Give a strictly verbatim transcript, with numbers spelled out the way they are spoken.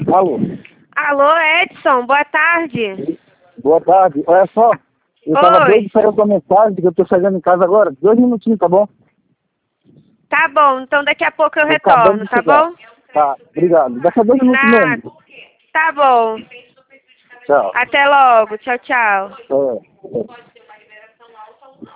Alô? Alô, Edson, boa tarde. Boa tarde. Olha só, eu tava Oi. doido para a tua mensagem, que eu tô chegando em casa agora. Dois minutinhos, tá bom? Tá bom, então daqui a pouco eu Tô acabando retorno, de tá chegar. bom? Tá, obrigado. Daqui a dois minutos Na... mesmo. Tá bom. Tchau. Até logo. Tchau, tchau. É, é.